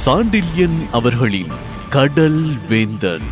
சாண்டில்யன் அவர்களின் கடல் வேந்தன்.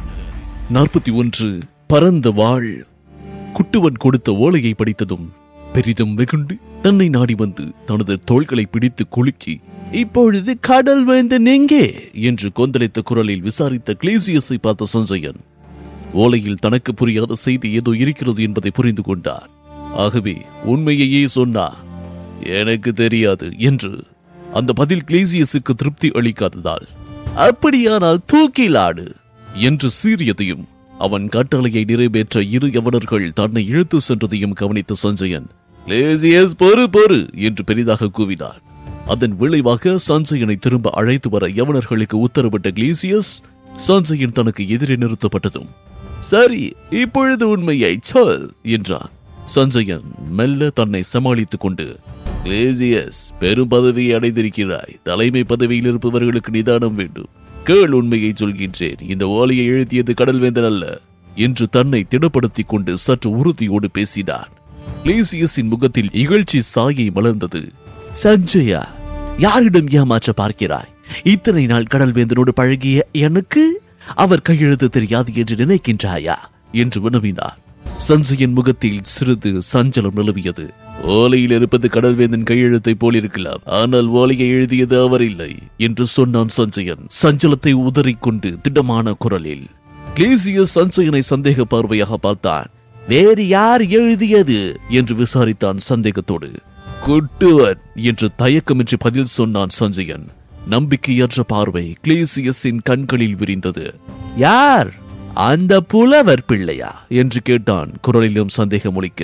41. பரந்த வாழ். குட்டுவன் கொடுத்த ஓலையை படித்ததும் பெரிதும் வெகுண்டு தன்னை நாடி வந்து தனது தோள்களை பிடித்து குலுக்கி, இப்பொழுது கடல் வேந்தன் எங்கே என்று கொந்தளித்த குரலில் விசாரித்த கிளேசியஸை பார்த்த சஞ்சயன் ஓலையில் தனக்கு புரியாத செய்தி ஏதோ இருக்கிறது என்பதை புரிந்து கொண்டார். ஆகவே உண்மையையே சொன்னார். எனக்கு தெரியாது என்று. அந்த பதில் கிளேசியஸுக்கு திருப்தி அளிக்காததால், அப்படியானால் தூக்கிலாடு என்று சீறியதையும் அவன் கட்டளையை நிறைவேற்ற இரு யவனர்கள் தன்னை இழுத்து சென்றதையும் கவனித்த சஞ்சயன், கிளேசியஸ் பொறு பொறு என்று பெரிதாக கூவினார். அதன் விளைவாக சஞ்சயனை திரும்ப அழைத்து வர யவனர்களுக்கு உத்தரவிட்ட கிளேசியஸ் சஞ்சயன் தனக்கு எதிரே நிறுத்தப்பட்டதும், சரி இப்பொழுது உண்மையை சொல் என்றான். சஞ்சயன் மெல்ல தன்னை சமாளித்துக் கொண்டு, கிளேசியஸ், பெரும் பதவியை அடைந்திருக்கிறாய். தலைமை பதவியில் இருப்பவர்களுக்கு நிதானம் வேண்டும். கேள், உண்மையை சொல்கின்றேன். இந்த ஓலையை எழுதியது கடல்வேந்தன் அல்ல என்று தன்னை திடப்படுத்திக் கொண்டு சற்று உறுதியோடு பேசினான். கிளேசியஸின் முகத்தில் இகழ்ச்சி சாயை மலர்ந்தது. சஞ்சயா, யாரிடம் ஏமாற்ற பார்க்கிறாய்? இத்தனை நாள் கடல்வேந்தனோடு பழகிய எனக்கு அவர் கையெழுத்து தெரியாது என்று நினைக்கின்றாயா என்று வினவினார். சஞ்சயன் முகத்தில் சிறிது சஞ்சலம் நிலவியது. ஓலையில் இருப்பது கடல்வேந்தன் கையெழுத்தை போல் இருக்கலாம், ஆனால் ஓலையை எழுதியது அவர் இல்லை என்று சொன்னான் சஞ்சயன் சஞ்சலத்தை உதறிக்கொண்டு திடமான குரலில். கிளேசியஸ் சஞ்சயனை சந்தேக பார்வையாக பார்த்தான். வேறு யார் எழுதியது என்று விசாரித்தான் சந்தேகத்தோடு. குட்டுவன் என்று தயக்கமின்றி பதில் சொன்னான் சஞ்சயன். நம்பிக்கையற்ற பார்வை கிளேசியஸின் கண்களில் விரிந்தது. யார்? அந்த புலவர் பிள்ளையா என்று கேட்டான் குரலிலும் சந்தேகம் ஒலிக்க.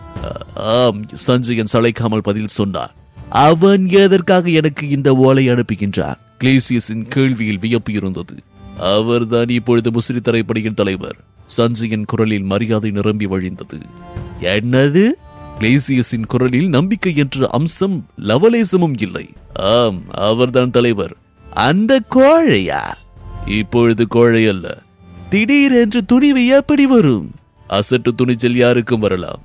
ஆம், சஞ்சயன் சளைக்காமல் பதில் சொன்னார். அவன் எதற்காக எனக்கு இந்த ஓலை அனுப்புகின்றான்? கிளேசியஸின் கேள்வியில் வியப்பு இருந்தது. அவர்தான் இப்பொழுது முசிறி தரைப்படையின் தலைவர். சஞ்சயன் குரலில் மரியாதை நிரம்பி வழிந்தது. என்னது? கிளேசியஸின் குரலில் நம்பிக்கை என்ற அம்சம் லவலேசமும் இல்லை. ஆம், அவர்தான் தலைவர். அந்த கோழையா? இப்பொழுது கோழை அல்ல. திடீரென்று துணிவு எப்படி வரும்? அசட்டு துணிச்சல் யாருக்கும் வரலாம்.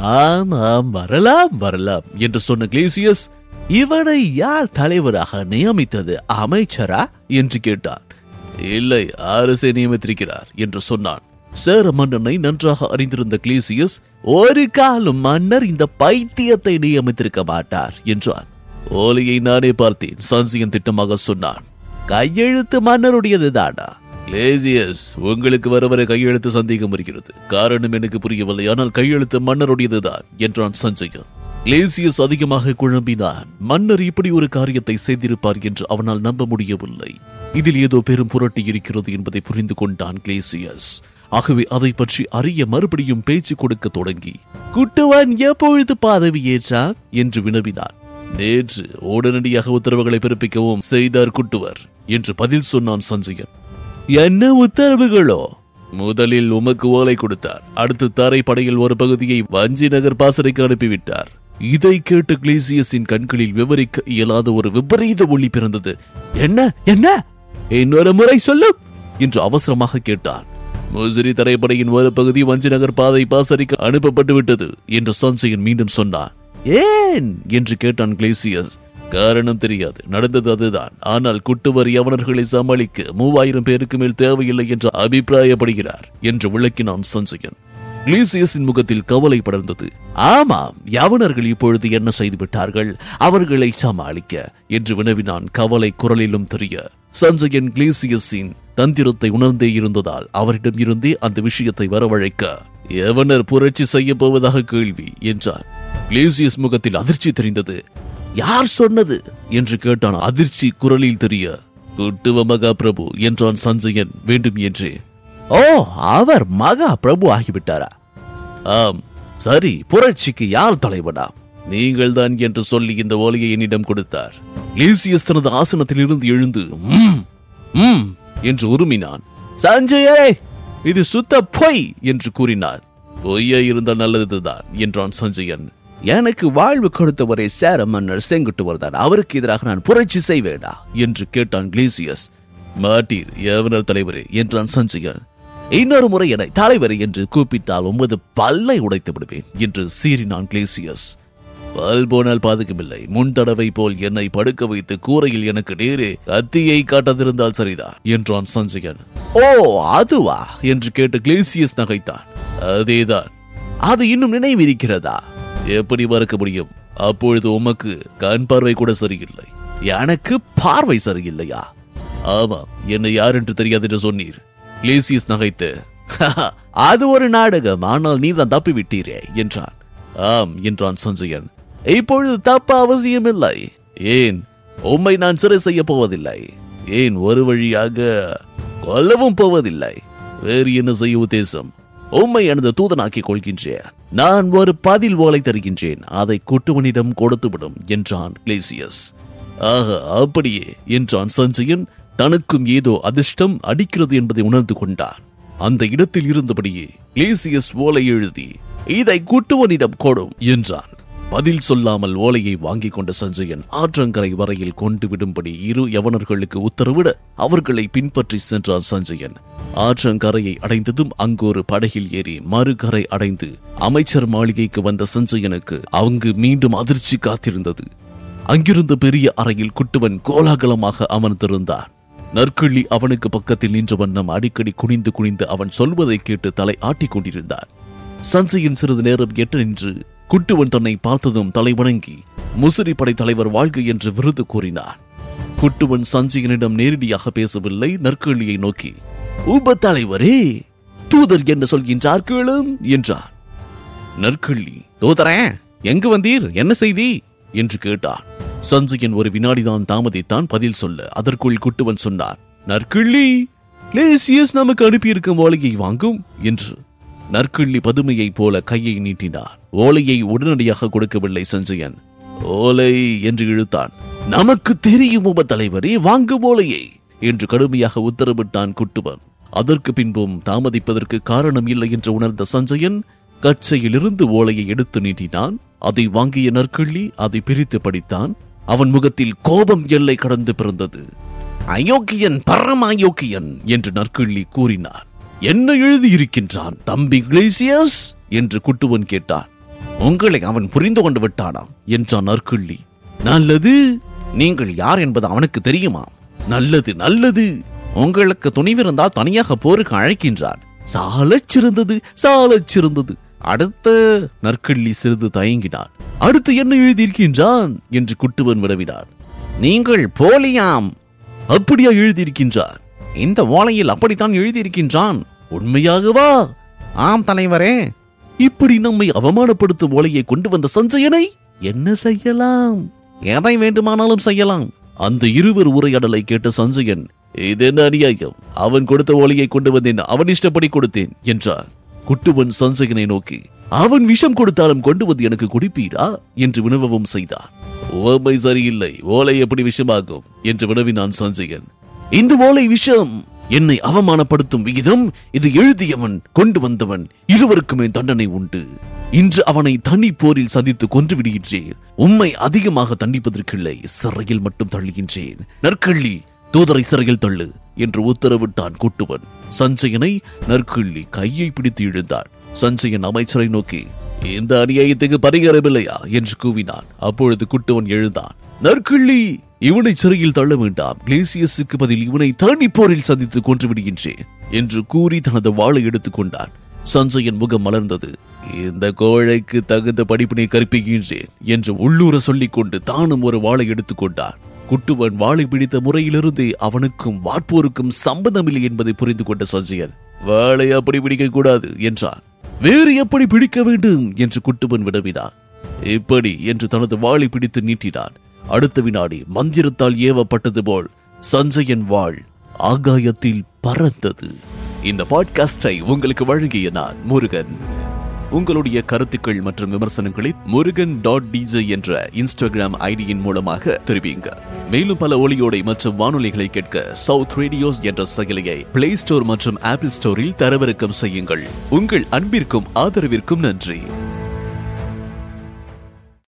ஆமாம், வரலாம் வரலாம் என்று சொன்ன கிளேசியஸ், இவனை யார் தலைவராக நியமித்தது? அமைச்சரா என்று கேட்டான். இல்லை, அரசே நியமித்திருக்கிறார் என்று சொன்னான். சேர மன்னனை நன்றாக அறிந்திருந்த கிளேசியஸ், ஒரு காலம் மன்னர் இந்த பைத்தியத்தை நியமித்திருக்க மாட்டார் என்றான். ஓலையை நானே பார்த்தேன், சஞ்சயன் திட்டமாக சொன்னான். கையெழுத்து மன்னருடையது தானா? கிளேசியஸ், உங்களுக்கு வர வர கையெழுத்து சந்தேகம் இருக்கிறது. காரணம் எனக்கு புரியவில்லை, ஆனால் கையெழுத்து மன்னருடையதுதான் என்றான் சஞ்சயன். கிளேசியஸ் அதிகமாக குழம்பினான். மன்னர் இப்படி ஒரு காரியத்தை செய்திருப்பார் என்று அவனால் நம்ப முடியவில்லை. இதில் ஏதோ பெரும் புரட்டி இருக்கிறது என்பதை புரிந்து கொண்டான் கிளேசியஸ். ஆகவே அதை பற்றி அறிய மறுபடியும் பேச்சு கொடுக்க தொடங்கி, குட்டுவன் எப்பொழுது பதவி ஏற்றான் என்று வினவினான். நேற்று உடனடியாக உத்தரவுகளை பிறப்பிக்கவும் செய்தார் குட்டுவர் என்று பதில் சொன்னான் சஞ்சயன். என்ன உத்தரவுகளோ? முதலில் உமக்கு ஓலை கொடுத்தார். அடுத்து தரைப்படையில் ஒரு பகுதியை வஞ்சி நகர் பாசறைக்கு அனுப்பிவிட்டார். இதை கேட்ட கிளேசியஸின் கண்களில் விவரிக்க இயலாத ஒரு விபரீத ஒளி பிறந்தது. என்ன என்ன? இன்னொரு முறை சொல்லும் என்று அவசரமாக கேட்டான். முசிறி தரைப்படையின் ஒரு பகுதி வஞ்சி நகர் பாதை பாசறைக்கு அனுப்பப்பட்டு விட்டது என்று சஞ்சயன் மீண்டும் சொன்னான். ஏன் என்று கேட்டான் கிளேசியஸ். காரணம் தெரியாது, நடந்தது அதுதான். ஆனால் குட்டுவர் யவனர்களை சமாளிக்க 3000 பேருக்கு மேல் தேவையில்லை என்று அபிப்பிராயப்படுகிறார் என்று விளக்கினான் சஞ்சயன். கிளேசியஸின் முகத்தில் கவலை படர்ந்தது. ஆமாம், யவனர்கள் இப்பொழுது என்ன செய்து விட்டார்கள் அவர்களை சமாளிக்க என்று வினவினான், கவலை குரலிலும் தெரிய. சஞ்சயன் கிளேசியஸின் தந்திரத்தை உணர்ந்தே இருந்ததால் அவரிடம் இருந்தே அந்த விஷயத்தை வரவழைக்க, யவனர் புரட்சி செய்ய போவதாக கேள்வி என்றான். கிளேசியஸ் முகத்தில் அதிர்ச்சி தெரிந்தது. யார் சொன்னது என்று கேட்டான் அதிர்ச்சி குரலில் தெரிய. குட்டுவ மகா பிரபு என்றான் சஞ்சயன் வேண்டும் என்றே. ஓ, அவர் மகா பிரபு ஆகிவிட்டாரா? ஆம். சரி, புரட்சிக்கு யார் தலைவனா? நீங்கள் தான் என்று சொல்லி இந்த ஓலையை என்னிடம் கொடுத்தார். கிளேசியஸ் தனது ஆசனத்தில் இருந்து எழுந்து என்று உருமினான். சஞ்சயே, இது சுத்த பொய் என்று கூறினார். பொய்யா இருந்தால் நல்லதுதான் என்றான் சஞ்சயன். எனக்கு வாழ்வு கொடுத்தவரை சேர மன்னர் செங்குட்டுவர் தான். அவருக்கு எதிராக நான் புரட்சி செய்வேடா என்று கேட்டான் கிளேசியஸ். மாட்டீர் யவனர் தலைவரே என்றான் சஞ்சயன். இன்னொரு முறை என்னை தலைவரை என்று கூப்பிட்டால் உமது பல்லை உடைத்து விடுவேன் என்று சீறினான் கிளேசியஸ். பல் போனால் பாதுகாப்பில்லை. முன் தடவை போல் என்னை படுக்க வைத்து கூரையில் எனக்கு நேரே கத்தியை காட்டாதிருந்தால் சரிதான் என்றான் சஞ்சயன். ஓ அதுவா என்று கேட்டு கிளேசியஸ் நகைத்தான். அதேதான். அது இன்னும் நினைவிருக்கிறதா? எப்படி மறக்க முடியும்? அப்பொழுது உமக்கு கண் பார்வை கூட சரியில்லை. எனக்கு பார்வை சரியில்லையா? ஆமாம், என்னை யார் என்று தெரியாது என்று சொன்னீர். கிளேசியஸ் நகைத்து, அது ஒரு நாடகம், ஆனால் நீ தான் தப்பி விட்டீரே என்றான். ஆம் என்றான் சஞ்சயன். இப்பொழுது தப்ப அவசியமில்லை. ஏன்? உம்மை நான் சிறை செய்ய போவதில்லை. ஏன்? ஒரு வழியாக கொல்லவும் போவதில்லை. வேறு என்ன செய்ய உத்தேசம்? உம்மை எனது தூதனாக்கிக் கொள்கின்றேன். நான் ஒரு பதில் ஓலை தருகின்றேன், அதை குட்டுவனிடம் கொடுத்துவிடும் என்றான் கிளேசியஸ். ஆஹா, அப்படியே என்றான் சஞ்சயன். தனக்கும் ஏதோ அதிர்ஷ்டம் அடிக்கிறது என்பதை உணர்ந்து கொண்டான். அந்த இடத்தில் இருந்தபடியே கிளேசியஸ் ஓலை எழுதி இதை குட்டுவனிடம் கொடும் என்றான். பதில் சொல்லாமல் ஓலையை வாங்கிக் கொண்ட சஞ்சயன் ஆற்றங்கரை வரையில் கொண்டு விடும்படி இரு யவனர்களுக்கு உத்தரவிட அவர்களை பின்பற்றி சென்றான் சஞ்சயன். ஆற்றங்கரையை அடைந்ததும் அங்கொரு படகில் ஏறி மறுகரை அடைந்து அமைச்சர் மாளிகைக்கு வந்த சஞ்சயனுக்கு அங்கு மீண்டும் அதிர்ச்சி காத்திருந்தது. அங்கிருந்த பெரிய அறையில் குட்டுவன் கோலாகலமாக அமர்ந்திருந்தான். நற்கிள்ளி அவனுக்கு பக்கத்தில் நின்ற வண்ணம் அடிக்கடி குனிந்து குனிந்து அவன் சொல்வதை கேட்டு தலை ஆட்டிக் கொண்டிருந்தான். சஞ்சயன் சிறிது நேரம் எட்ட நின்று குட்டுவன் தன்னை பார்த்ததும் தலை வணங்கி முசிறி படை தலைவர் வாழ்க என்று விருது கூறினான். குட்டுவன் சஞ்சயனிடம் நேரடியாக பேசவில்லை. நற்கிள்ளியை நோக்கி, உப தலைவரே, தூதர் என்ன சொல்கின்றார் கேளும் என்றான். நற்கிள்ளி, தூதரே, எங்கு வந்தீர், என்ன செய்தி என்று கேட்டான். சஞ்சயன் ஒரு வினாடிதான் தாமதித்தான் பதில் சொல்ல. அதற்குள் குட்டுவன் சொன்னார், நற்கிள்ளி, கிளேசியஸ் நமக்கு அனுப்பியிருக்கும் ஓலையை வாங்கும் என்று. நற்கிள்ளி பதுமையை போல கையை நீட்டினார். ஓலையை உடனடியாக கொடுக்கவில்லை சஞ்சயன். ஓலை என்று இழுத்தான். நமக்கு தெரியும் உப தலைவரே, வாங்கும் ஓலையை என்று கடுமையாக உத்தரவிட்டான் குட்டுவன். அதற்கு பின்பும் தாமதிப்பதற்கு காரணம் இல்லை என்று உணர்ந்த சஞ்சயன் கச்சையிலிருந்து ஓலையை எடுத்து நீட்டினான். அதை வாங்கிய நற்கிள்ளி அதை பிரித்து படித்தான். அவன் முகத்தில் கோபம் எல்லை கடந்து பிறந்தது. அயோக்கியன், பரம அயோக்கியன் என்று நற்கிள்ளி கூறினான். என்ன எழுதியிருக்கின்றான் தம்பி கிளேசியஸ் என்று குட்டுவன் கேட்டான். உங்களை அவன் புரிந்து கொண்டு விட்டானாம் என்றான் நற்கிள்ளி. நல்லது, நீங்கள் யார் என்பது அவனுக்கு தெரியுமா? நல்லது நல்லது, உங்களுக்கு துணிவிருந்தால் தனியாக போருக்கு அழைக்கின்றான். சாலச் சிறந்தது, சாலச் சிறந்தது. அடுத்த நற்கிள்ளி சிறிது தயங்கினான். அடுத்து என்ன எழுதியிருக்கின்றான் என்று குட்டுவன் வினவினான். நீங்கள் போலியாம். அப்படியா எழுதியிருக்கின்றான்? இந்த ஓலையில் அப்படித்தான் எழுதியிருக்கின்றான். உண்மையாகவா? ஆம் தலைவரே. இப்படி நம்மை அவமானப்படுத்தும் ஓலையை கொண்டு வந்த சஞ்சயனை என்ன செய்யலாம்? எதை வேண்டுமானாலும் செய்யலாம். அந்த இருவர் உரையாடலை கேட்ட சஞ்சயன், இது என்ன அநியாயம், அவன் கொடுத்த ஓலையை கொண்டு வந்தேன், அவன் இஷ்டப்படி கொடுத்தேன் என்றான். குட்டுவன் சஞ்சயனை நோக்கி, அவன் விஷம் கொடுத்தாலும் கொண்டு வந்து எனக்கு குடிப்பீரா என்று வினவவும் செய்தான். ஓமை சரியில்லை, ஓலை எப்படி விஷமாகும் என்று வினவினான் சஞ்சயன். இந்த ஓலை விஷம். என்னை அவமானப்படுத்தும் விகிதம், இது எழுதியவன் கொண்டு வந்தவன் இருவருக்குமே தண்டனை உண்டு. இன்று அவனை தனி போரில் சந்தித்து கொன்று விடுகின்றேன். உம்மை அதிகமாக தண்டிப்பதற்கில்லை, சிறையில் மட்டும் தள்ளுகின்றேன். நற்கிள்ளி, தூதரை சிறையில் தள்ளு என்று உத்தரவிட்டான் குட்டுவன். சஞ்சயனை நற்கிள்ளி கையை பிடித்து இழுந்தான். சஞ்சயன் அமைச்சரை நோக்கி, இந்த அநியாயத்துக்கு பரிகாரமில்லையா என்று கூவினான். அப்பொழுது குட்டுவன் எழுந்தான். நற்கிள்ளி, இவனை சிறையில் தள்ள வேண்டாம், கிளேசியஸுக்கு பதில் இவனை தனி போரில் சந்தித்து கொன்று விடுகின்றேன் என்று கூறி தனது வாளை எடுத்துக் கொண்டான். சஞ்சயன் முகம் மலர்ந்தது. இந்த கோழைக்கு தகுந்த படிப்பினை கற்பிக்கின்றேன் என்று உள்ளூர சொல்லிக் கொண்டு தானும் ஒரு வாளை எடுத்துக் கொண்டான். குட்டுவன் வாளை பிடித்த முறையிலிருந்தே அவனுக்கும் வாட்போருக்கும் சம்பந்தமில்லை என்பதை புரிந்து கொண்ட சஞ்சயன், வாளை அப்படி பிடிக்க கூடாது என்றான். வேறு எப்படி பிடிக்க வேண்டும் என்று குட்டுவன் வினவினான். இப்படி என்று தனது வாளை பிடித்து நீட்டினான். அடுத்த வினாடி மந்திரத்தால் ஏவப்பட்டது போல் சஞ்சயன் வாள் ஆகாயத்தில் பறந்தது. இந்த பாட்காஸ்டை உங்களுக்கு வழங்கிய நான் முருகன். உங்களுடைய கருத்துக்கள் மற்றும் விமர்சனங்களை murugan.dj என்ற இன்ஸ்டாகிராம் ஐடியின் மூலமாக தெரிவிங்க. மேலும் பல ஒளியோடை மற்றும் வானொலிகளை கேட்க சவுத் ரேடியோஸ் என்ற செயலியை பிளே ஸ்டோர் மற்றும் ஆப்பிள் ஸ்டோரில் தரவிறக்கம் செய்யுங்கள். உங்கள் அன்பிற்கும் ஆதரவிற்கும் நன்றி.